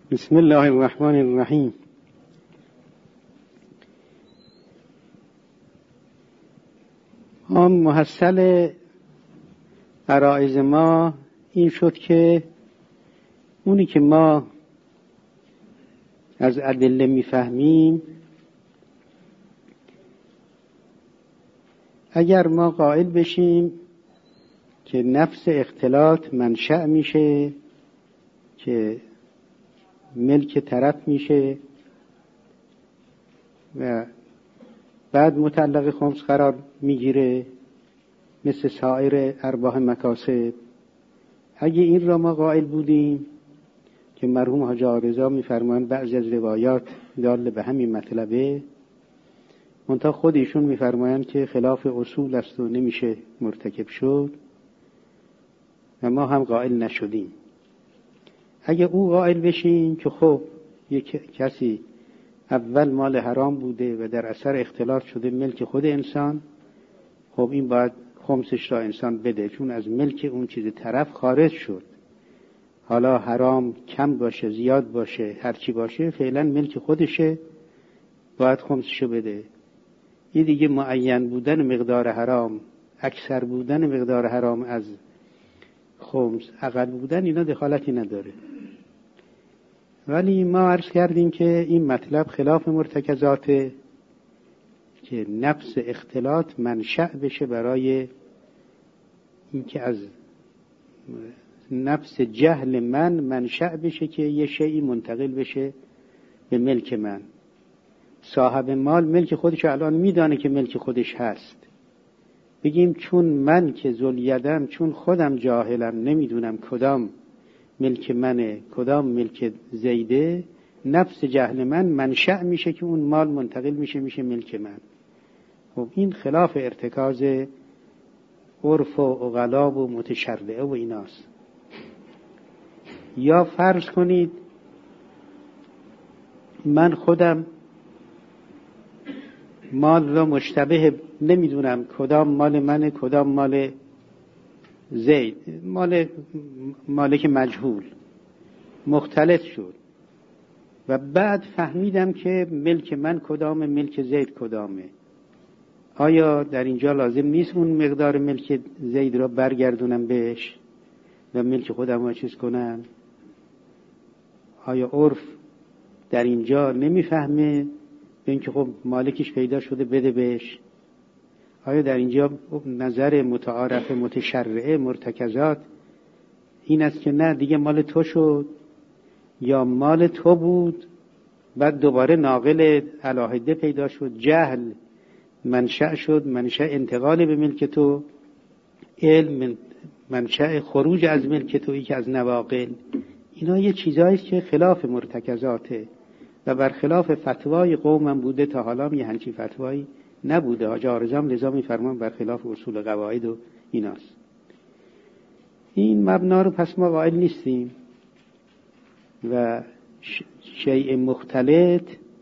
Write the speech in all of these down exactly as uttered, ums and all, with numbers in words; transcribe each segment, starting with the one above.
بسم الله الرحمن الرحیم. هم محصل عرایض ما این شد که اونی که ما از ادله میفهمیم، اگر ما قائل بشیم که نفس اختلاط منشأ میشه، که ملک طرف میشه و بعد متعلق خمس قرار میگیره مثل سایر ارباح مکاسب، اگه این را ما قائل بودیم که مرحوم حاج آقارضا میفرمایند بعضی از روایات دال به همین مطلبه، منتها خود ایشون میفرمایند که خلاف اصول است و نمیشه مرتکب شد و ما هم قائل نشدیم. اگه او قائل بشیم که خب یک کسی اول مال حرام بوده و در اثر اختلاط شده ملک خود انسان، خب این باید خمسش را انسان بده، چون از ملک اون چیز طرف خارج شد. حالا حرام کم باشه زیاد باشه هر چی باشه فعلا ملک خودشه، باید خمسشو بده. این دیگه معین بودن مقدار حرام، اکثر بودن مقدار حرام از خمس، اقل بودن، اینا دخالتی نداره. ولی ما عرض کردیم که این مطلب خلاف مرتکزاته که نفس اختلاط منشأ بشه برای اینکه از نفس جهل من منشأ بشه که یه شیئی منتقل بشه به ملک من. صاحب مال ملک خودش الان میدانه که ملک خودش هست، بگیم چون من که ذوالیدم، چون خودم جاهلم نمیدونم کدام ملک منه کدام ملک زیده، نفس جهل من منشأ میشه که اون مال منتقل میشه میشه ملک من. خب این خلاف ارتکاز عرف و عقلا و متشرعه و ایناست. یا فرض کنید من خودم مال را مشتبه نمیدونم کدام مال منه کدام مال زید، مال مالک مجهول مختلط شد و بعد فهمیدم که ملک من کدامه ملک زید کدامه. آیا در اینجا لازم نیست اون مقدار ملک زید را برگردونم بهش و ملک خودم را چیز کنم؟ آیا عرف در اینجا نمیفهمه به اینکه خب مالکش پیدا شده بده بهش؟ آیا در اینجا نظر متعارف متشرعه مرتکزات این است که نه دیگه مال تو شد، یا مال تو بود بعد دوباره ناقل علاهده پیدا شد، جهل منشأ شد، منشأ انتقال به ملک تو، علم منشأ خروج از ملک تویی که از نواقل. اینا یه چیزاییست که خلاف مرتکزاته و برخلاف فتوای قومم بوده، تا حالا یه همچین فتوایی نبوده. حاج آقارضا لذا میفرمان برخلاف اصول قواعد و ایناست. این مبنا رو پس ما قائل نیستیم و شیء مختلط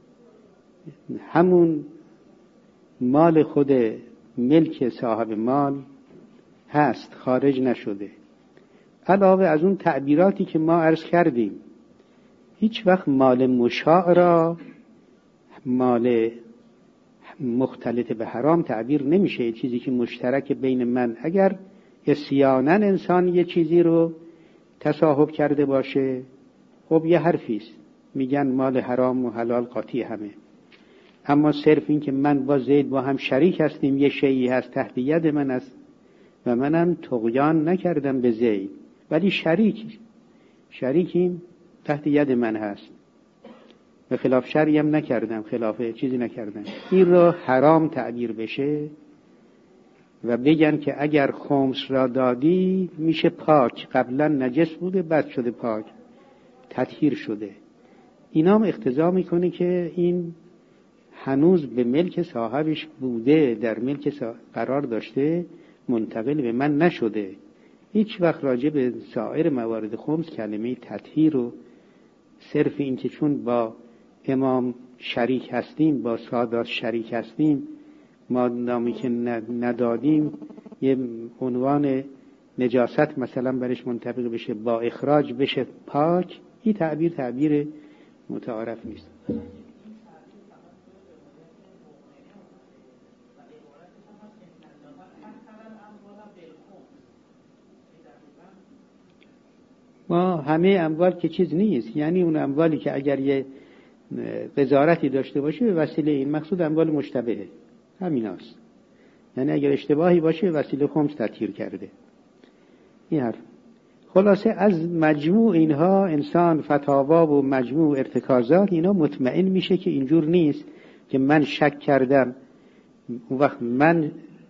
همون مال خود ملک صاحب مال هست، خارج نشده. علاوه از اون تعبیراتی که ما عرض کردیم، هیچ وقت مال مشاع را مال مختلط به حرام تعبیر نمیشه. یه چیزی که مشترک بین من، اگر عصیاناً انسان یه چیزی رو تصاحب کرده باشه، خب یه حرفیست، میگن مال حرام و حلال قاطی همه. اما صرف این که من با زید با هم شریک هستیم، یه شیئی هست تحت ید من است و منم طغیان نکردم به زید، ولی شریک شریکیم تحت ید من هست و خلاف شرعی هم نکردم، خلاف چیزی نکردم، این رو حرام تعبیر بشه و بگن که اگر خمس را دادی میشه پاک، قبلا نجس بوده بعد شده پاک تطهیر شده. اینا هم اقتضا میکنه که این هنوز به ملک صاحبش بوده، در ملک قرار داشته، منتقل به من نشده. هیچ وقت راجع به سایر موارد خمس کلمه تطهیر و صرف این که چون با امام شریک هستیم، با سادات شریک هستیم، ما نامی که ندادیم یه عنوان نجاست مثلا برش منطبق بشه، با اخراج بشه پاک، این تعبیر تعبیر متعارف نیست. ما همه اموال که چیز نیست، یعنی اون اموالی که اگر یه وزارتی داشته باشه به وسیله این مقصود اموال مشتبهه، همین هست. یعنی اگر اشتباهی باشه به وسیله خمس تطهیر کرده. این حرف. خلاصه از مجموع اینها انسان فتاوا و مجموع ارتکازات اینا مطمئن میشه که اینجور نیست که من شک کردم، اون وقت من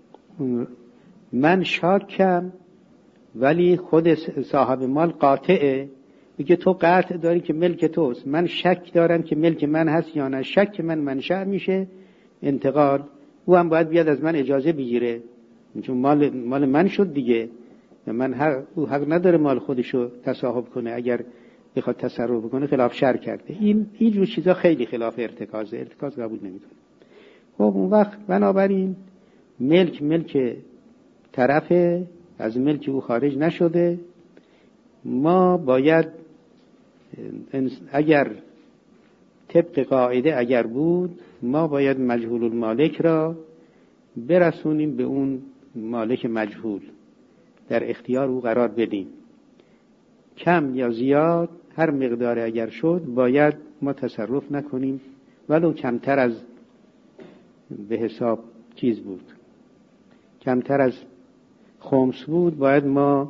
من شاکم ولی خود صاحب مال قاطعه، میگه تو قطع داری که ملک توست، من شک دارم که ملک من هست یا نه، شک من منشأ میشه انتقال، او هم باید بیاد از من اجازه بگیره چون مال مال من شد دیگه، من حق او حق نداره مال خودشو تصاحب کنه، اگر بخواد تصرف کنه خلاف شرع کرده. این این جور چیزا خیلی خلاف ارتکازه، ارتکاز قبول نمیکنه. خب اون وقت بنابراین ملک ملک طرفه، از ملک او خارج نشده. ما باید اگر طبق قاعده اگر بود ما باید مجهول المالک را برسونیم به اون مالک مجهول، در اختیار او قرار بدیم، کم یا زیاد هر مقدار اگر شد باید ما تصرف نکنیم، ولو کمتر از به حساب چیز بود، کمتر از خمس بود باید ما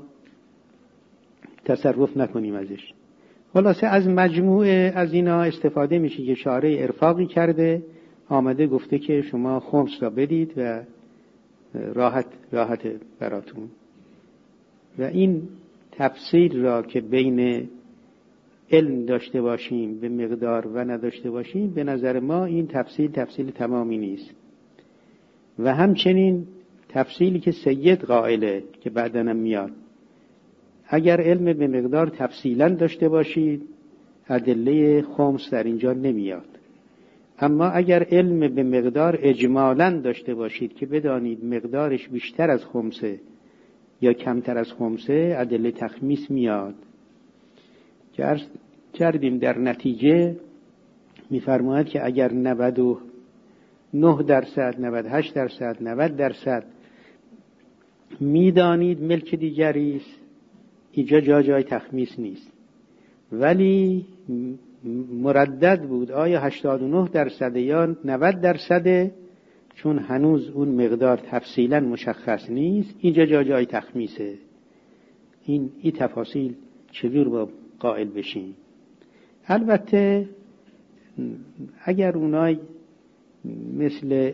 تصرف نکنیم ازش. خلاصه از مجموعه از اینا استفاده میشه که شارع ارفاقی کرده، آمده گفته که شما خمس را بدید و راحت راحت براتون. و این تفصیل را که بین علم داشته باشیم به مقدار و نداشته باشیم، به نظر ما این تفصیل تفصیل تمامی نیست. و همچنین تفصیلی که سید قائله که بعدنم میاد، اگر علم به مقدار تفصیلا داشته باشید ادله خمس در اینجا نمیاد، اما اگر علم به مقدار اجمالا داشته باشید که بدانید مقدارش بیشتر از خمسه یا کمتر از خمسه ادله تخمیس میاد. که عرض کردیم در نتیجه میفرماید که اگر نود و نه درصد، نود و هشت درصد، نود درصد میدانید ملک دیگری است، اینجا جا جای تخمیس نیست. ولی مردد بود آیا هشتاد و نه درصد یا نود درصد، چون هنوز اون مقدار تفصیلا مشخص نیست، اینجا جا جای تخمیسه. این این تفاصیل چجور با قائل بشین؟ البته اگر اونای مثل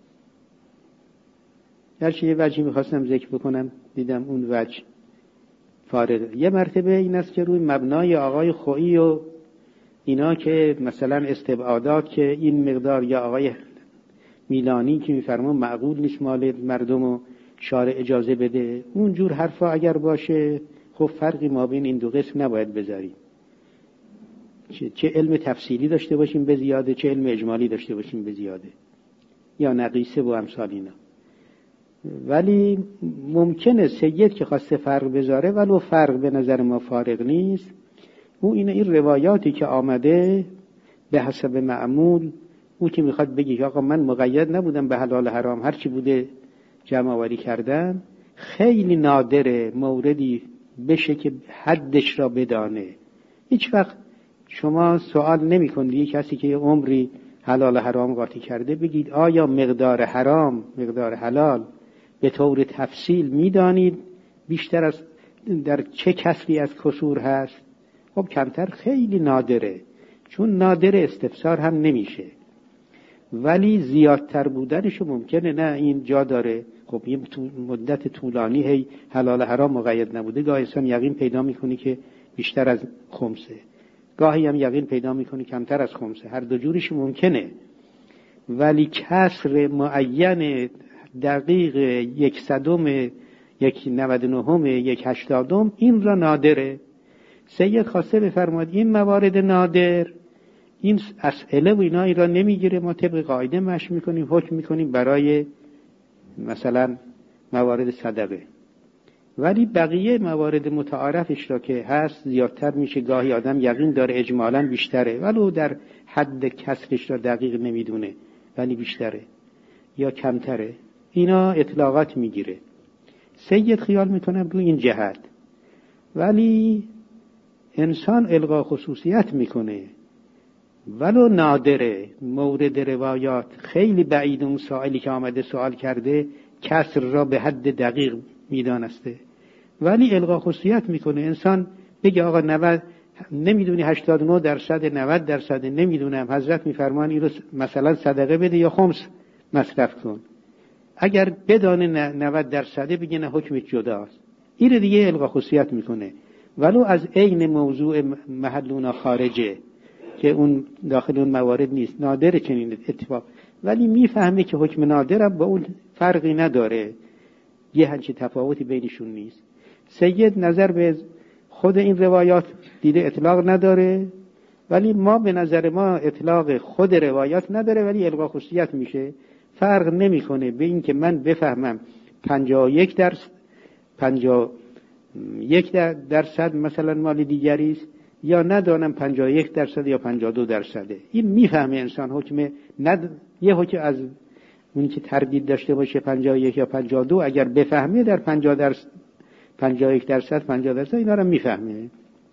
هرچی یه وجهی میخواستم ذکر بکنم دیدم اون وجه فارغ. یه مرتبه این است که روی مبنای آقای خویی و اینا که مثلا استبعادات که این مقدار، یا آقای میلانی که میفرما معقول نیست مال مردم و شارع اجازه بده، اون جور حرفا اگر باشه خب فرقی ما بین این دو قسم نباید بذاریم، چه, چه علم تفصیلی داشته باشیم به زیاده، چه علم اجمالی داشته باشیم به زیاده، یا نقیصه و امثال اینا. ولی ممکنه سید که خواسته فرق بذاره ولو فرق به نظر ما فارغ نیست، او این این روایاتی که آمده به حسب معمول، او که میخواد بگی که آقا من مقید نبودم به حلال حرام، هرچی بوده جمع آوری کردم، خیلی نادره موردی بشه که حدش را بدانه. هیچ وقت شما سوال نمی کنید یک کسی که عمری حلال حرام قاطی کرده بگید آیا مقدار حرام مقدار حلال به طور تفصیل میدانید بیشتر از در چه کسری از کسور هست؟ خب کمتر خیلی نادره، چون نادر استفسار هم نمیشه، ولی زیادتر بودنشو ممکنه نه این جا داره. خب یه مدت طولانی هی حلال حرام مقید نبوده، گاهی اصلا یقین پیدا میکنی که بیشتر از خمسه، گاهی هم یقین پیدا میکنی کمتر از خمسه، هر دو جوریش ممکنه. ولی کسر معین دقیق یک صدم، یک نود و نهم، یک هشتادم، این را نادره. سید خواسته بفرماد این موارد نادر، این اسئله و اینا این را نمیگیره، ما طبق قاعده مشی میکنیم، حکم میکنیم برای مثلا موارد صدقه. ولی بقیه موارد متعارفش را که هست زیادتر میشه، گاهی آدم یقین داره اجمالاً بیشتره ولو در حد کسرش را دقیق نمیدونه ولی بیشتره یا کمتره، اینا اطلاقات میگیره. سید خیال میکنم رو این جهت. ولی انسان الغا خصوصیت میکنه ولو نادره. مورد روایات خیلی بعید اون سائلی که آمده سوال کرده کسر را به حد دقیق میدانسته ولی الغا خصوصیت میکنه. انسان بگه آقا نود نمیدونی هشتاد و نه درصد نود درصد نمیدونم، حضرت میفرمان این رو مثلا صدقه بده یا خمس مصرف کن. اگر بدانه نود درصده بگه نه حکمت جداست. این دیگه الغا خصوصیت میکنه ولو از عین موضوع محل اونا خارجه که اون داخل اون موارد نیست، نادره چنین اتفاق، ولی میفهمه که حکم نادرم با اون فرقی نداره، یه همچین تفاوتی بینشون نیست. سید نظر به خود این روایات دیده اطلاق نداره ولی ما به نظر ما اطلاق خود روایات نداره ولی الغا خصوصیت میشه. فرق نمیکنه به این که من بفهمم پنجاه و یک درصد پنجاه و یک درصد مثلا مال دیگری است یا ندانم پنجاه و یک درصد یا پنجاه و دو درصده. این میفهمه انسان حکم ند... یه حکم از اون که تردید داشته باشه پنجاه و یک یا پنجاه و دو اگر بفهمه در پنجاه درصد پنجاه و یک درصد پنجاه درصد اینا رو میفهمه.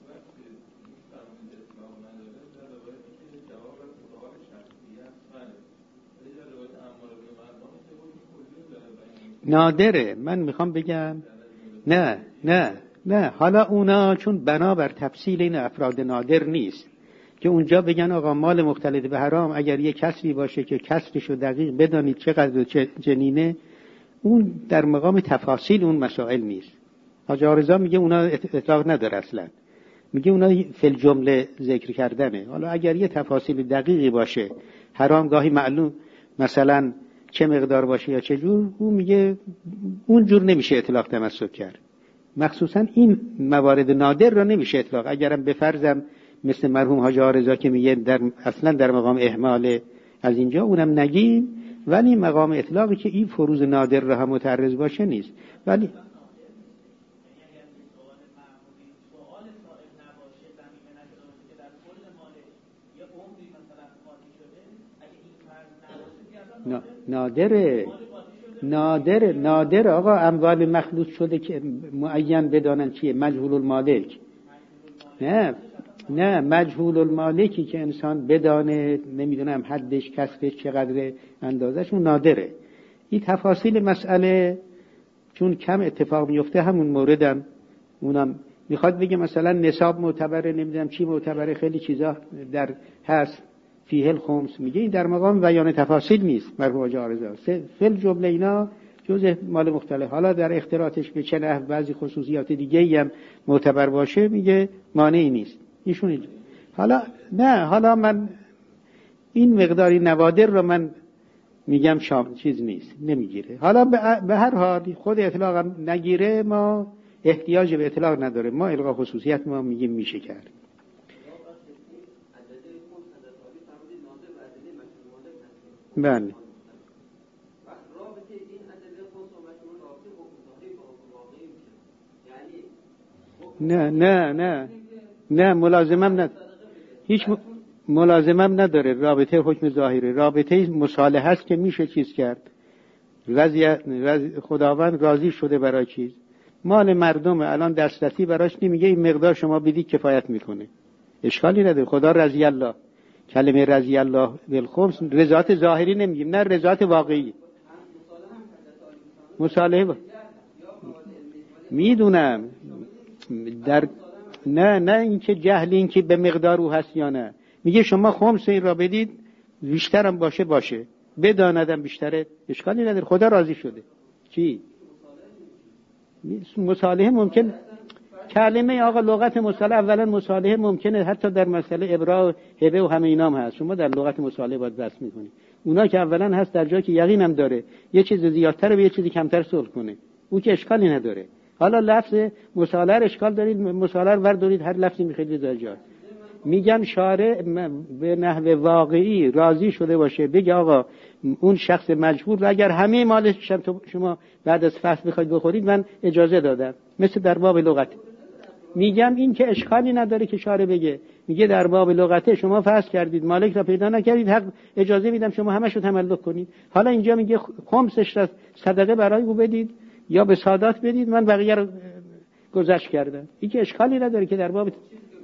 نادره. من میخوام بگم نه نه نه حالا اونا چون بنابر تفصیل این افراد نادر نیست که اونجا بگن آقا مال مختلط به حرام اگر یک کسری باشه که کسرشو دقیق بدانید چقدر جنینه، اون در مقام تفاصیل اون مسائل نیست. حاج آرزا میگه اونا اطلاق نداره اصلا، میگه اونا فی الجمله ذکر کردنه. حالا اگر یه تفاصیل دقیقی باشه حرام گاهی معلوم مثلا چه مقدار باشه یا چه جور، اون میگه اون جور نمیشه اطلاق تمسک کرد. مخصوصا این موارد نادر را نمیشه اطلاق. اگرم بفرضم مثل مرحوم حاج آرزا که میگه در اصلا در مقام اهمال از اینجا اونم نگیم، ولی مقام اطلاقی که این فروز نادر را هم متعرض باشه نیست. ولی نادره نادره نادره آقا. اموال مخلوط شده که معین بدانن چیه، مجهول المالک. نه نه مجهول المالکی که انسان بدانه نمیدونم حدش کسبش چقدر اندازش، اون نادره. این تفاصیل مسئله چون کم اتفاق میفته همون موردم اونم میخواد بگه مثلا نصاب معتبره نمیدونم چی معتبره، خیلی چیزا در هست فیه الخمس، میگه این در مقام بیان تفاصیل نیست. مرحوم حاج آرزا فل جمله اینا جزء مال مختلف. حالا در اختراطش به چه نحو بعضی خصوصیات دیگه هم معتبر باشه میگه مانعی نیست ایشون اینجا. حالا نه حالا من این مقداری نوادر رو من میگم شام چیز نیست نمیگیره. حالا به هر حال خود اطلاق هم نگیره ما احتیاج به اطلاق نداره، ما الغا خصوصیت ما میگیم میشه کرد. بله نه نه نه نه ملازمم نداره، هیچ ملازمم نداره رابطه حکم ظاهری. رابطه مصالحه است که میشه چیز کرد، رضایت خداوند راضی شده برای چیز، مال مردم الان دسترسی براش نمیگه این مقدار شما بدید کفایت میکنه، اشکالی نداره. خدا رضی الله، کلمه رضی الله بالخمس رضایت ظاهری نمیگیم، نه رضایت واقعی. مصالحه با... میدونم در نه نه این که جهل این که به مقدار او هست یا نه، میگه شما خمس این را بدید بیشترم باشه باشه بداندم بیشتره اشکالی نداره، خدا راضی شده. چی مصالحه ممکن کلمه آقا لغت مصالحه اولا مصالحه ممکنه حتی در مسئله ابراء هبه و همه اینام هست، شما در لغت مصالحه باید بحث میکنید. اونا که اولا هست در جایی که یقین هم داره یه چیز زیادتر و یه چیزی کمتر صلح کنه، او که اشکالی نداره. حالا لفظ مصالحه اشکال دارید، مصالحه ور دارید هر لفظی میخواید در جا. میگم شارع به نحو واقعی راضی شده باشه بگه آقا اون شخص مجبور و اگر همه مالش شما بعد از فصل بخواید بخورید من اجازه دادم، مثل در باب لغت. میگم این که اشکالی نداره که شارع بگه، میگه در باب لغته شما فصل کردید مالک را پیدا نکردید، حق اجازه میدم شما همشو تملک کنید. حالا اینجا میگه خمسش را صدقه برای او بدید یا به سادات بدید، من بقیه رو گذشت کردم. این که اشکالی نداره که در باب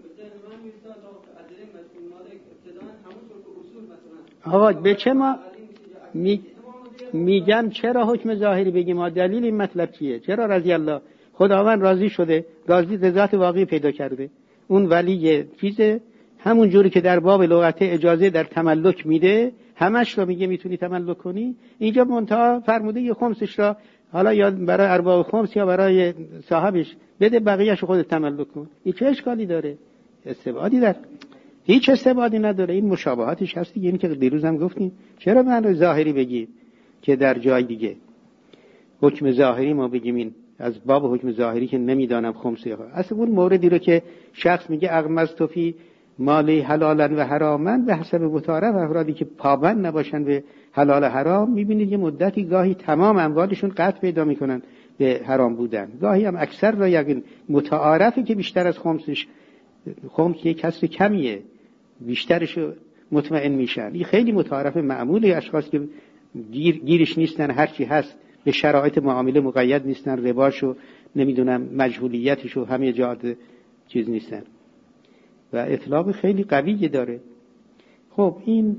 آقا به چه ما می... میگم چرا حکم ظاهری بگیم؟ ما دلیل این مطلب چیه؟ چرا رضی الله خداوند راضی شده، راضی رضایت واقعی پیدا کرده، اون ولی چیزه همون جوری که در باب لغته اجازه در تملک میده همش رو میگه میتونی تملک کنی، اینجا منتها فرموده یه خمسش را حالا یا برای ارباب خمس یا برای صاحبش بده، بقیه‌اش خودت تملک کن. این چه اشکالی داره؟ استبعادی در هیچ استبعادی نداره، این مشابهاتش هست دیگه. این که دیروز هم گفتیم چرا من ظاهری بگی که در جای دیگه حکم ظاهری ما بگیم این از باب حکم ظاهری که نمیدانم خمسی ها. اصلا اون موردی رو که شخص میگه اغمضت فی مالی حلالا و حراما به حسب متعارف، افرادی که پابند نباشن به حلال و حرام میبینید یه مدتی گاهی تمام اموالشون قطع پیدا میکنن به حرام بودن، گاهی هم اکثر را یقین متعارفه که بیشتر از خمسش، خمس یک کسر کمیه بیشترش مطمئن میشن. این خیلی متعارف معمولی، اشخاص که گیر گیرش نیستن هرچی هست به شرایط معامله مقید نیستن، رباشو نمیدونم مجهولیتشو همه جاده چیز نیستن و اطلاق خیلی قوی داره. خب این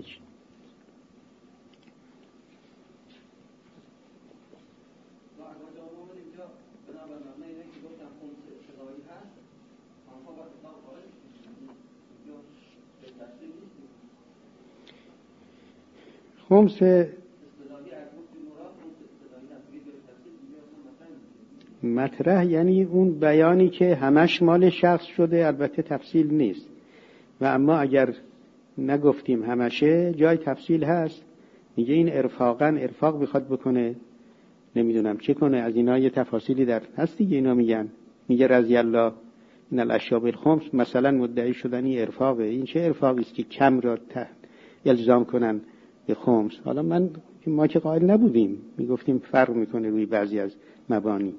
خمس مطرح یعنی اون بیانی که همش مال شخص شده، البته تفصیل نیست و اما اگر نگفتیم همشه جای تفصیل هست، میگه این ارفاقا ارفاق بخواد بکنه نمیدونم چه کنه، از اینا یه تفاصیلی در هست دیگه. اینا میگن میگه رضی الله این الاشیاء بالخمس مثلا مدعی شدنی ارفاقه، این چه ارفاقی است که کم را الزام کنن به خمس؟ حالا من ما که قائل نبودیم، میگفتیم فرق میکنه روی بعضی از مبانی.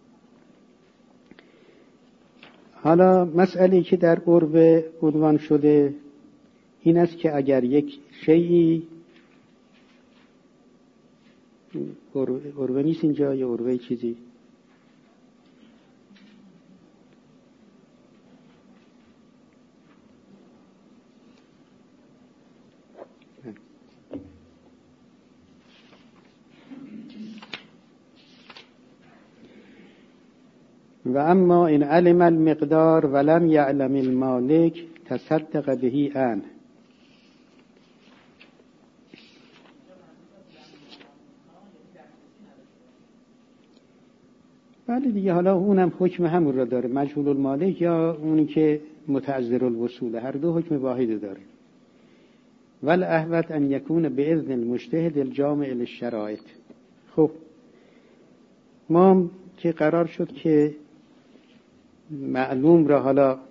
حالا مسئله که در عرب عنوان شده این است که اگر یک شیئی عربه نیست اینجا یا عربه چیزی و اما این علم المقدار ولم یعلم المالک تصدق بهی عنه. بله دیگه، حالا اونم حکم همون را داره، مجهول المالک یا اونی که متعذر الوصول، هر دو حکم واحد داره. ول احوط ان یکون باذن المجتهد الجامع للشرائط. خب ما که قرار شد که معلوم را حالا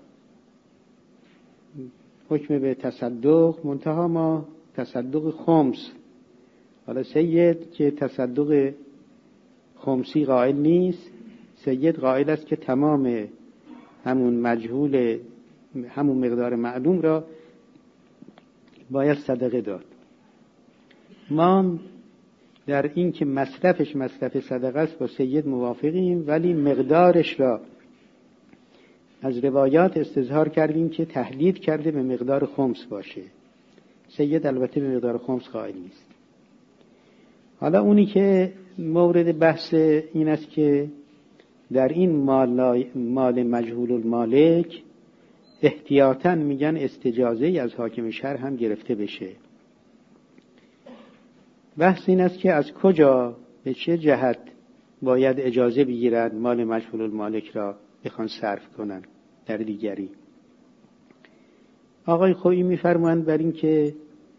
حکم به تصدق، منتها ما تصدق خمس، حالا سید که تصدق خمسی قائل نیست، سید قائل است که تمام همون مجهول همون مقدار معلوم را باید صدقه داد. ما در این که مصرفش مصرف صدقه است با سید موافقیم، ولی مقدارش را از روایات استظهار کردیم که تحدید کرده به مقدار خمس باشه. سید البته به مقدار خمس قائل نیست. حالا اونی که مورد بحث این است که در این مال, مال مجهول المالک احتیاطاً میگن استجازه از حاکم شهر هم گرفته بشه. بحث این است که از کجا به چه جهت باید اجازه بگیرند مال مجهول المالک را بخوان صرف کنن در دیگری. آقای خویی میفرمایند بر این که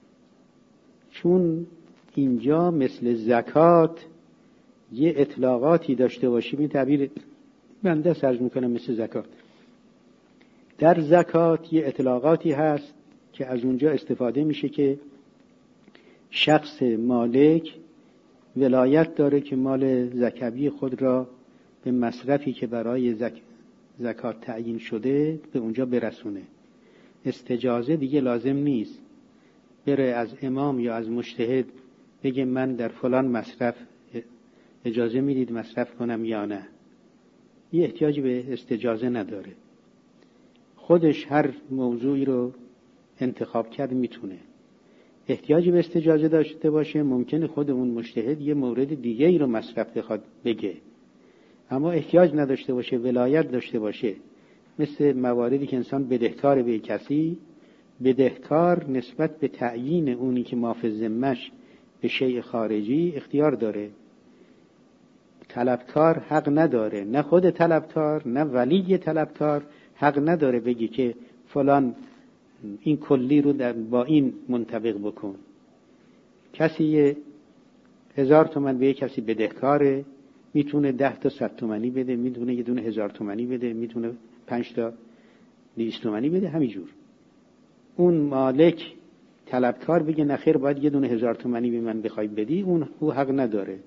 چون اینجا مثل زکات یه اطلاقاتی داشته باشیم، این تعبیر بنده سرج میکنم مثل زکات، در زکات یه اطلاقاتی هست که از اونجا استفاده میشه که شخص مالک ولایت داره که مال زکوی خود را به مصرفی که برای زک... زکات تعیین شده به اونجا برسونه. استجازه دیگه لازم نیست بره از امام یا از مجتهد بگه من در فلان مصرف اجازه میدید مصرف کنم یا نه. یه احتیاجی به استجازه نداره، خودش هر موضوعی رو انتخاب کرد میتونه. احتیاجی به استجازه داشته باشه ممکنه خود اون مجتهد یه مورد دیگه ای رو مصرف بخواد بگه، اما احتیاج نداشته باشه، ولایت داشته باشه. مثل مواردی که انسان بدهکار به کسی، بدهکار نسبت به تعیین اونی که مافز ذمش به شیء خارجی اختیار داره. طلبکار حق نداره، نه خود طلبکار نه ولی طلبکار حق نداره بگی که فلان این کلی رو در با این منطبق بکن. کسی هزار تومن به کسی بدهکاره، میتونه ده تا صد تومنی بده، میتونه یه دونه هزار تومنی بده، میتونه پنج تا دویست تومنی بده، همینجور. اون مالک طلبکار بگه نخیر باید یه دونه هزار تومنی به من بخوای بدی، اون او حق نداره.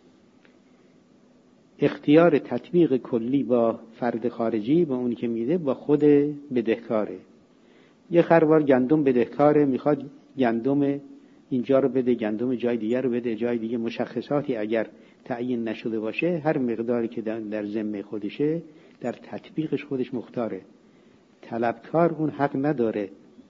اختیار تطبیق کلی با فرد خارجی با اونی که میده با خود بدهکاره. یه خروار گندم بدهکاره، میخواد گندم اینجا رو بده، گندم جای دیگر رو بده، جای دیگه مشخصاتی اگر تعیین نشده باشه، هر مقداری که در ذمه خودشه در تطبیقش خودش مختاره. طلبکار اون حق نداره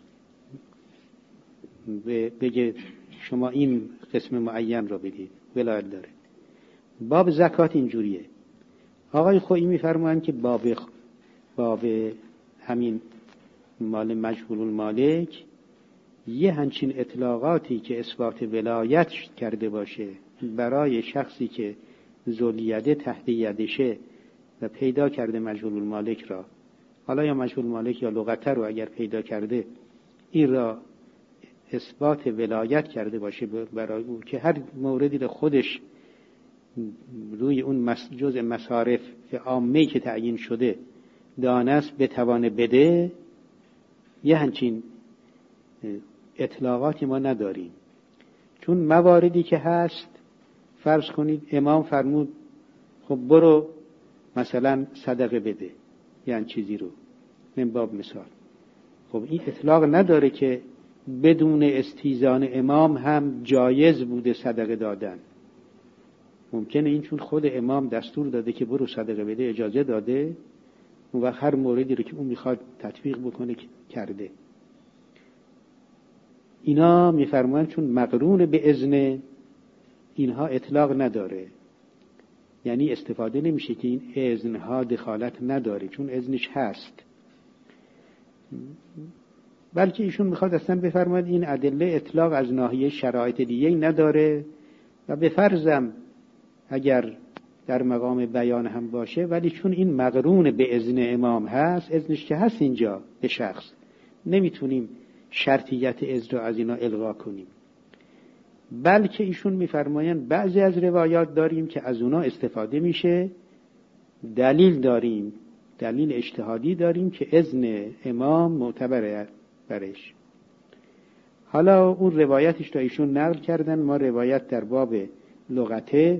بگه شما این قسم معین رو بدید، ولایت داره. باب زکات اینجوریه. آقای خویی میفرمایند که باب باب همین مال مجهول المالک یه همچین اطلاقاتی که اثبات ولایت کرده باشه برای شخصی که ذوالیده تحت یدشه و پیدا کرده مجهول المالک را، حالا یا مجهول المالک یا لغته رو اگر پیدا کرده، این را اثبات ولایت کرده باشه برای او که هر موردی رو خودش روی اون جزء مصارف عامه‌ای که تعیین شده دانست بتوانه بده. یه همچین اطلاقاتی ما نداریم، چون مواردی که هست، فرض کنید امام فرمود خب برو مثلا صدقه بده یعنی چیزی رو، من باب مثال، خب این اطلاق نداره که بدون استیزان امام هم جایز بوده صدقه دادن. ممکنه این چون خود امام دستور داده که برو صدقه بده اجازه داده، اون وقت هر موردی رو که اون میخواد تطبیق بکنه کرده. اینا میفرمایند چون مقرون به اذن، اینها اطلاق نداره، یعنی استفاده نمیشه که این اذنها دخالت نداره چون اذنش هست، بلکه ایشون میخواد اصلا بفرماید این ادله اطلاق از ناحیه شرایط دیگه نداره و به فرضم اگر در مقام بیان هم باشه، ولی چون این مقرون به اذن امام هست، اذنش که هست اینجا به شخص، نمیتونیم شرطیت اذن رو از اینا الغا کنیم. بلکه ایشون میفرمایند بعضی از روایات داریم که از اونا استفاده میشه، دلیل داریم، دلیل اجتهادی داریم که اذن امام معتبره برش. حالا اون روایتش رو ایشون نقل کردن، ما روایت در باب لغته،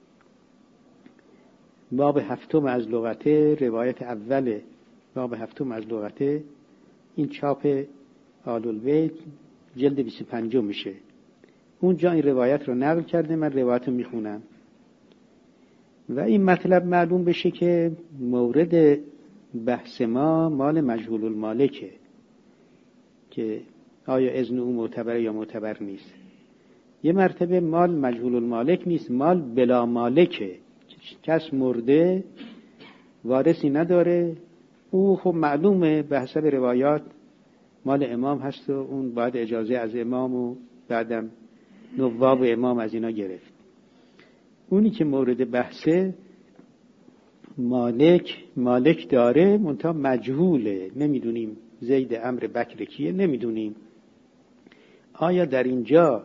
باب هفتم از لغته، روایت اول باب هفتم از لغته، این چاپ آل البیت جلد بیست و پنج میشه، اونجا این روایت رو نقل کرده، من روایت رو میخونم و این مطلب معلوم بشه که مورد بحث ما مال مجهول المالکه که آیا اذن او معتبر یا معتبر نیست. یه مرتبه مال مجهول المالک نیست، مال بلا مالکه، کس مرده وارثی نداره، او خب معلومه به حسب روایات مال امام هست و اون باید اجازه از امام و بعدم نواب امام از اینا گرفت. اونی که مورد بحثه مالک مالک داره منتها مجهوله، نمیدونیم زید امر بکر کیه، نمیدونیم آیا در اینجا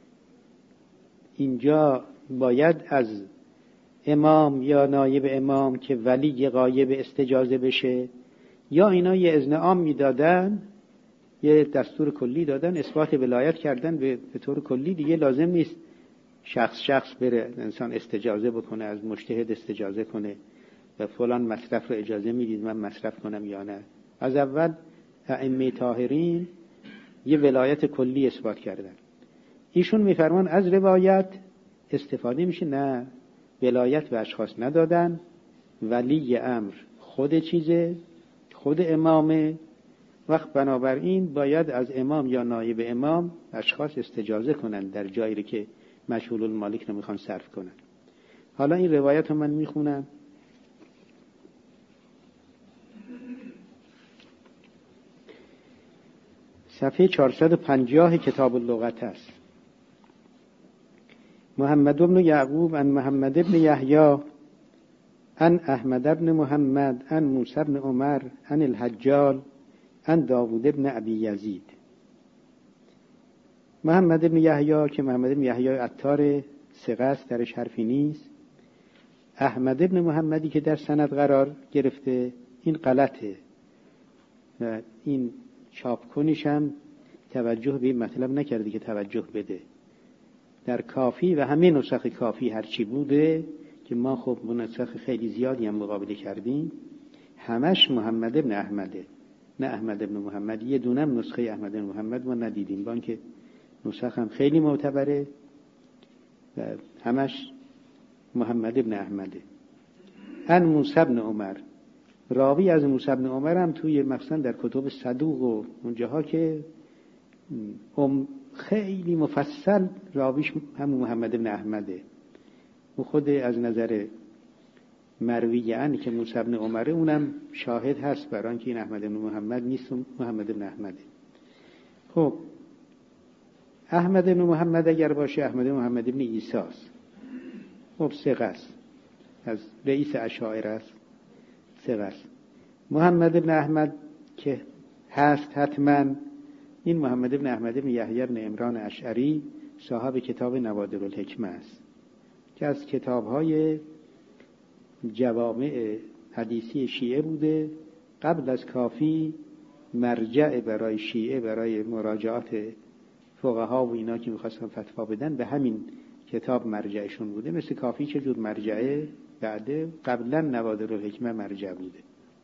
اینجا باید از امام یا نایب امام که ولی غایب استجازه بشه یا اینا یه اذن عام میدادن، یه دستور کلی دادن، اثبات ولایت کردن به طور کلی، دیگه لازم نیست شخص شخص بره انسان استجازه بکنه، از مجتهد استجازه کنه و فلان مصرف رو اجازه میدید من مصرف کنم یا نه. از اول ائمه طاهرین یه ولایت کلی اثبات کردن. ایشون میفرمان از روایت استفاده میشه، نه ولایت به اشخاص ندادن، ولی امر خود چیزه، خود امامه. وقت بنابراین باید از امام یا نایب امام اشخاص استجازه کنن در جایی که مشغول المالک رو میخوان صرف کنن. حالا این روایت رو من میخونم. صفحه چهارصد و پنجاه کتاب اللغت است. محمد بن یعقوب عن محمد بن یحیی عن احمد بن محمد عن موسی بن عمر عن الحجال عن داوود بن ابی یزید. محمد بن یحیی که محمد بن یحیی عطار ثقه است، درش حرفی نیست. احمد بن محمدی که در سند قرار گرفته این غلطه و این چاپ کنیش هم توجه به این مطلب نکرده که توجه بده. در کافی و همه نسخ کافی هرچی بوده که ما خب نسخ خیلی زیادی هم مقابله کردیم، همش محمد بن احمده، نه احمد بن محمد. یه دونم نسخه احمد بن محمد ما ندیدیم، با اینکه نسخ هم خیلی معتبره و همش محمد بن احمده. ان موسی بن عمر، راوی از موسی بن عمر هم توی مثلا در کتب صدوق و اونجاها که هم خیلی مفصل راویش همون محمد بن احمده. و خود از نظر مروی ان که موسی بن عمره اونم شاهد هست برای اینکه این احمد بن محمد نیست، محمد بن احمده. خب احمد بن محمد اگر باشه احمد بن محمد بن عیسی است، خب ثقه است، از رئیس اشاعره است، ثقه است. محمد بن احمد که هست حتما این محمد بن احمد بن یحیی بن عمران اشعری صاحب کتاب نوادر الحکمه است که از کتاب‌های جوامع حدیثی شیعه بوده. قبل از کافی مرجع برای شیعه برای مراجعات فقها و اینا که می‌خواستن فتوا بدن به همین کتاب مرجعشون بوده. مثل کافی چه جور مرجعه بعده، قبلا نوادر الحکمه مرجع بوده.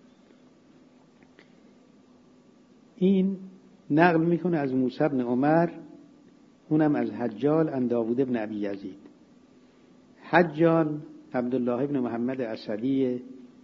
این نقل میکنه از موسی بن عمر، اونم از حجال عن داوود بن ابی یزید. حجال عبدالله بن محمد اسدی،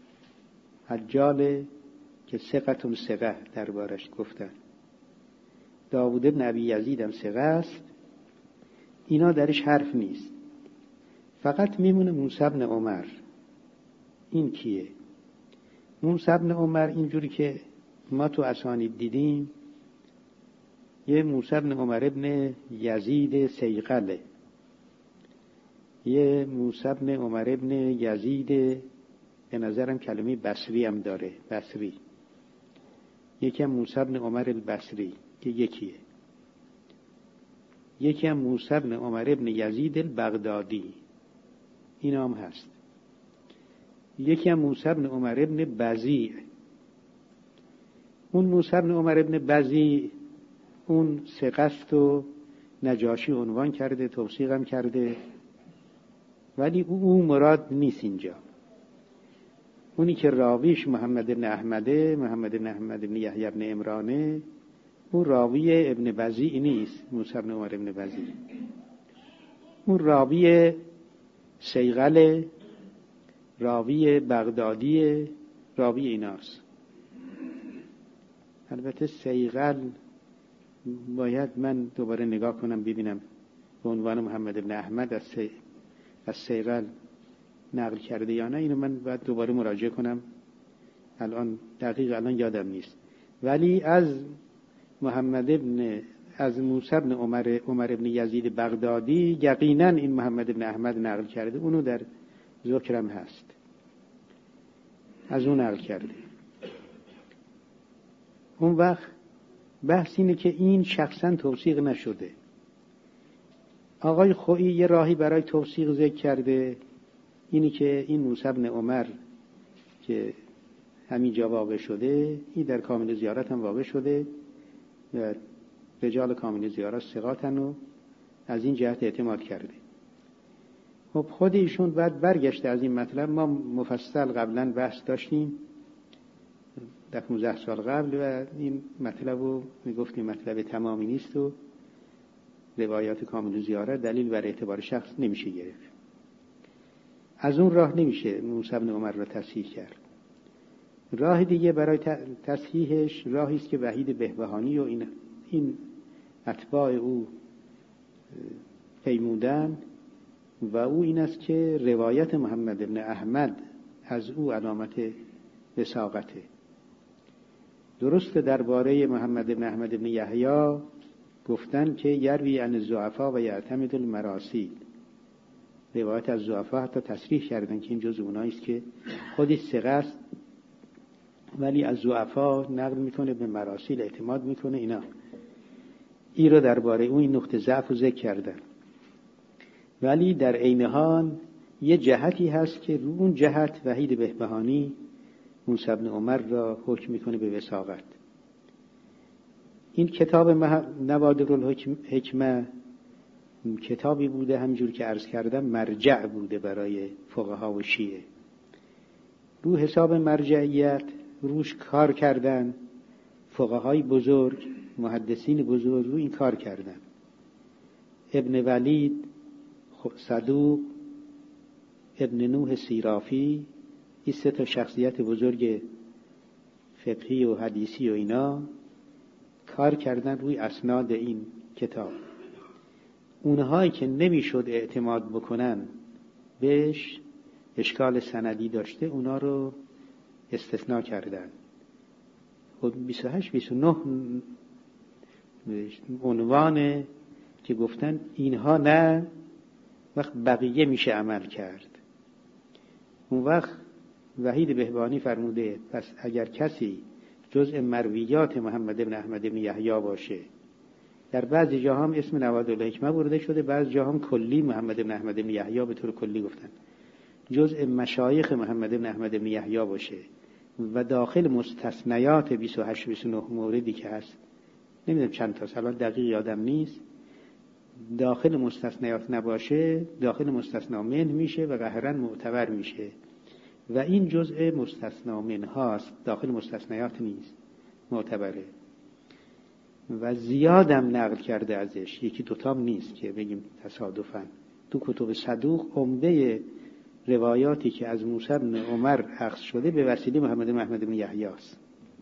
حجال که ثقتون ثقه دربارش گفتن. داوود بن ابی یزید هم ثقه است. اینا درش حرف نیست، فقط میمونه موسی بن عمر. این کیه؟ موسی بن عمر اینجوری که ما تو اسانید دیدیم یه موسی بن عمر ابن یزید سیقله، یه موسی بن عمر ابن یزید به نظرم کلمه بصری هم داره، بصری. یکی هم موسی بن عمر البصری که یکیه. یکی هم موسی بن عمر ابن یزید البغدادی، این هم هست. یکی هم موسی بن عمر ابن بزیع. اون موسی بن عمر ابن بزیع اون ثقست و نجاشی عنوان کرده، توثیق هم کرده، ولی او مراد نیست اینجا. اونی که راویش محمد بن احمده، محمد بن احمد بن یحیی بن عمرانه، اون راوی ابن بزیع نیست، موسی بن عمر ابن بزیع. اون راوی سیغل، راوی بغدادی، راوی ایناست. البته سیغل باید من دوباره نگاه کنم ببینم به عنوان محمد بن احمد از سی... از سیغل نقل کرده یا نه. اینو من باید دوباره مراجعه کنم، الان دقیق الان یادم نیست. ولی از محمد ابن از موسی بن عمر عمر ابن یزید بغدادی یقینا این محمد ابن احمد نقل کرده، اونو در ذکرم هست، از اون نقل کرده. اون وقت بحث اینه که این شخصا توثیق نشده. آقای خویی یه راهی برای توثیق ذکر کرده، اینی که این موسی بن عمر که همینجا واقع شده، این در کامل زیارت هم واقع شده و رجال کامل زیارت ثقاتن و از این جهت اعتماد کرده. خب خود ایشون بعد برگشته از این مطلب. ما مفصل قبلا بحث داشتیم در پانزده سال قبل و این مطلب رو میگفتیم مطلب تمامی نیست و روایات کامل زیارت دلیل بر اعتبار شخص نمیشه گرفت. از اون راه نمیشه موسی بن عمر را تصحیح کرد. راه دیگه برای تصحیحش راهی است که وحید بهبهانی و این این اتباع او پیمودن و او این است که روایت محمد بن احمد از او علامت وثاقته. درست درباره محمد بن احمد بن یحیی گفتن که یروی عن الضعفاء و یعتمد المراسیل، روایت از ضعفا حتی تصریح کردن که این جز اونایی است که خودش ثقه است ولی از ضعفا نقل میکنه، به مراسیل اعتماد میکنه. اینا این رو درباره اون این نقطه ضعف رو ذکر کردن. ولی در عین حال یه جهتی هست که رو اون جهت وحید بهبهانی موسی بن عمر را حکم میکنه به وثاقت. این کتاب نوادر الحکمه کتابی بوده همجور که عرض کردم مرجع بوده برای فقها و شیعه. رو حساب مرجعیت روش کار کردن فقهای بزرگ، محدثین بزرگ رو این کار کردن. ابن ولید صدوق، ابن نوح سیرافی، این سه تا شخصیت بزرگ فقهی و حدیثی و اینا کار کردن روی اسناد این کتاب. اونهایی که نمیشد اعتماد بکنن بهش، اشکال سندی داشته، اونا رو استثناء کردن. خود بیست و هشت بیست و نه عنوانه که گفتن اینها نه، وقت بقیه میشه عمل کرد. اون وقت وحید بهبهانی فرموده پس اگر کسی جزء مرویات محمد بن احمد بن یحیی باشه، در بعضی جاها هم اسم نوادر الحکمه برده شده، بعضی جاها هم کلی محمد بن احمد بن یحیی به طور کلی گفتن، جزء مشایخ محمد بن احمد بن یحیی باشه و داخل مستثنیات بیست و هشت بیست و نه موردی که هست، نمیدونم چند تا الان دقیق یادم نیست، داخل مستثنیات نباشه داخل مستثنا منه میشه و قهرن معتبر میشه و این جزء مستثنا منه هاست، داخل مستثنیات نیست، معتبره. و زیادم نقل کرده ازش، یکی دوتام نیست که بگیم تصادفاً. تو کتب صدوق عمده روایاتی که از موسی بن عمر اخذ شده به وسیله محمد بن احمد بن یحیی است.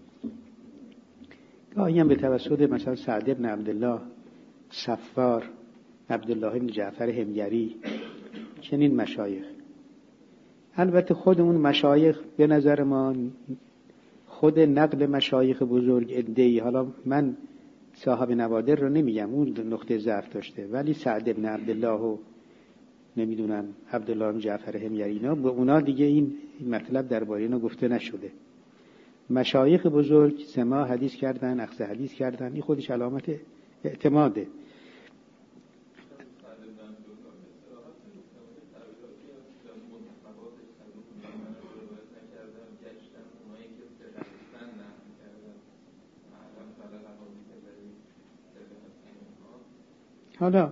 گاهی هم به توسط مثلا سعد بن عبدالله صفار، عبدالله بن جعفر حمگری، چنین مشایخ. البته خود اون مشایخ به نظر ما، خود نقل مشایخ بزرگ ادعی، حالا من صاحب نوادر رو نمیگم اون نقطه ضعف داشته، ولی سعد بن عبدالله و نمیدونم عبدالله بن جعفر حمگری اینا، به اونا دیگه این مطلب درباره اینا گفته نشده. مشایخ بزرگ سماع حدیث کردن، اخذ حدیث کردن، این خودش علامت اعتماده. حالا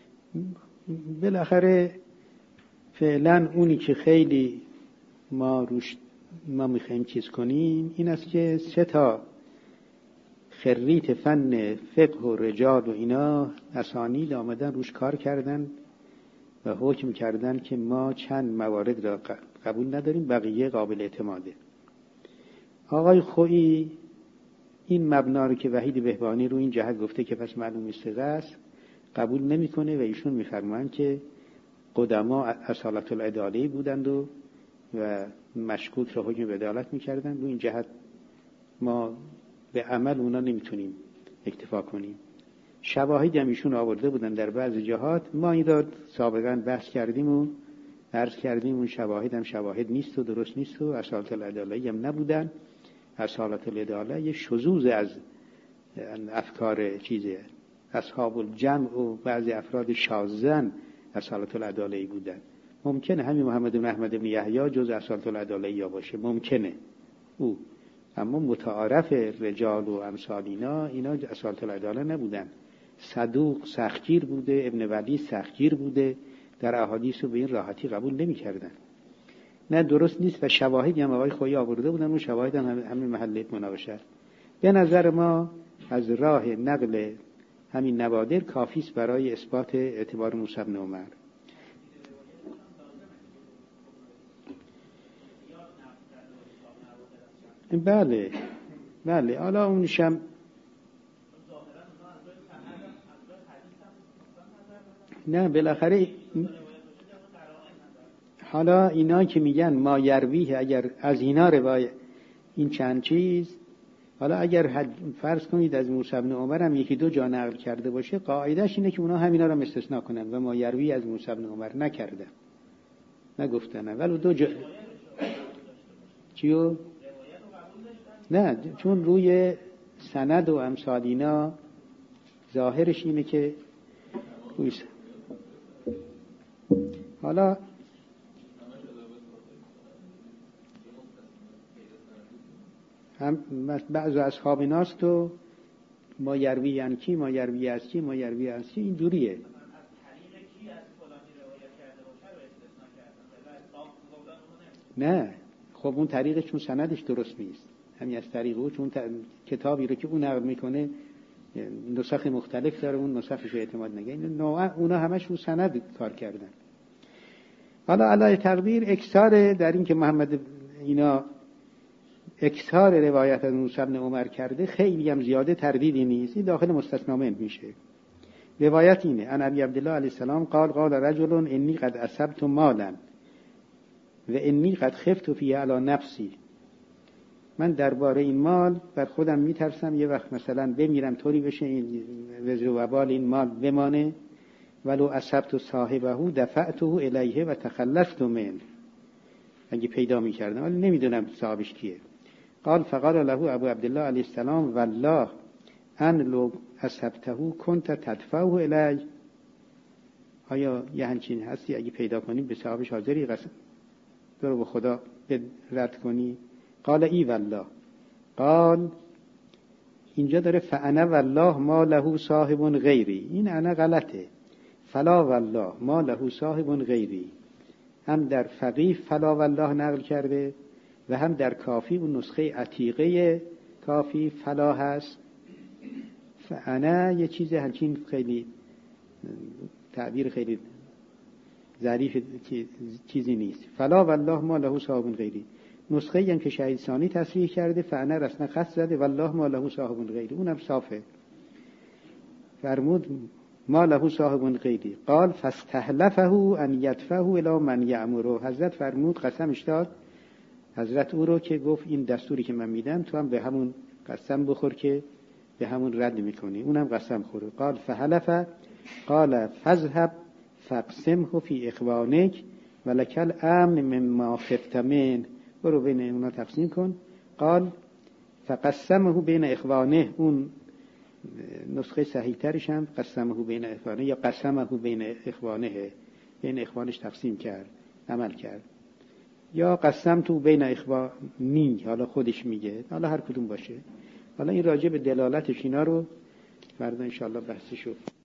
بالاخره فعلا اونی که خیلی ما روش ما میخوایم چیز کنیم این است که سه تا خریت فن فقه و رجال و اینا اسانید آمدن روش کار کردن و حکم کردن که ما چند موارد را قبول نداریم، بقیه قابل اعتماده. آقای خویی این مبنا رو که وحید بهبهانی رو این جهت گفته که پس معلوم استقه است قبول نمیکنه و ایشون میفرمایند که قدما اصالت العداله بودند و و مشکوک را حکم به عدالت میکردن. رو این جهت ما به عمل اونا نمیتونیم اکتفا کنیم. شواهد هم ایشون آورده بودن در بعض جهات، ما این را سابقا بحث کردیم و عرض کردیم اون شواهد هم شواهد نیست و درست نیست و اصالت العداله هم نبودن. اصالت العداله یه شذوذ از افکار چیزه، اصحاب الجمع و بعضی افراد شاذن اصالت العداله بودن. ممکنه همین محمد بن احمد بن یحیی جز اصالت العداله یا باشه، ممکنه، او. اما متعارف رجال و امثال اینا اینا اصالت العداله نبودن. صدوق سختگیر بوده، ابن ولی سختگیر بوده، در احادیث رو به این راحتی قبول نمی کردن. نه درست نیست و شواهدی هم آقای خویی آورده بودن، اون شواهد هم همین محل مناقشه است. به نظر ما از راه نقل همین نوادر کافی است برای اثبات اعتبار موسی بن عمر. بله بله. حالا اونشم نه بالاخره حالا اینا که میگن ما یرویه، اگر از اینا روایت این چند چیز، حالا اگر حد فرض کنید از موسی بن عمر هم یکی دو جا نقل کرده باشه، قاعدش اینه که اونا همینا رو استثناء کنن و ما یروی از موسی بن عمر نکرده، نگفتن. ولی دو جا چیو؟ نه، چون روی سند و امثال اینا ظاهرش اینه که روی سند. حالا هم بعض اصحاب ناست و ما یروی یعنی کی، ما یروی از کی، ما یروی از کی، این جوریه. نه خب اون طریقش چون سندش درست نیست، همین از طریق او، چون کتابی رو که اون نقل میکنه نسخ مختلف داره، اون نسخش اعتماد نگه، اونا همش اون سند کار کردن. حالا علی تقدیر اکثار در این که محمد اینا اکثار روایت از موسی بن عمر کرده خیلی هم زیاده، تردیدی نیست، این داخل مستثنا منه میشه. روایت اینه: ان ابی عبدالله علیه السلام قال قال رجل انی قد اصبت مالا و انی قد خفت فیه علی نفسی. من درباره این مال بر خودم میترسم یه وقت مثلا بمیرم طوری بشه این وزر و وبال این مال بمانه. ولو اصبت صاحبه دفعته الیه و تخلصت منه، اگه پیدا میکردم، ولی نمیدونم صاحبش کیه. قال فقال له ابو عبدالله علیه السلام والله ان لو اصبته كنت تدفعه الی. آیا یه همچین هستی اگه پیدا کنی به صاحبش حاضری قسم برو به خدا رد کنی؟ قال ای والله. قال اینجا داره فانا والله ما له صاحب غیری، این انا غلطه، فلا والله ما له صاحب غیری. هم در فقیه فلا والله نقل کرده و هم در کافی اون نسخه عتیقه کافی فلا هست. فانا یه چیز همچین خیلی تعبیر خیلی ظریف چیزی نیست. فلا والله ما له صاحب غیری. نسخه هم که شهید ثانی تصریح کرده فانا رسنا خط زده والله ما له صاحب غیری، اونم صافه. فرمود ما له صاحب غیری. قال فاستحلفه ان یدفعه الی من یأمره. حضرت فرمود قسمش داد حضرت او رو که گفت این دستوری که من میدم تو هم به همون قسم بخور که به همون رد میکنی. اونم قسم خوره. قال فحلف قال فاذهب فاقسمه فی اخوانک ولک الامن مما خفت منه. برو بین اونا تقسیم کن. قال فقسمه بین اخوانه، اون نسخه صحیح ترش هم قسمه بین اخوانه یا قسمه بین اخوانه، بین اخوانش تقسیم کرد، عمل کرد، یا قسم تو بین اخوانی، حالا خودش میگه، حالا هر کدوم باشه. حالا این راجع به دلالتش اینا رو فردا انشاءالله بحث شد.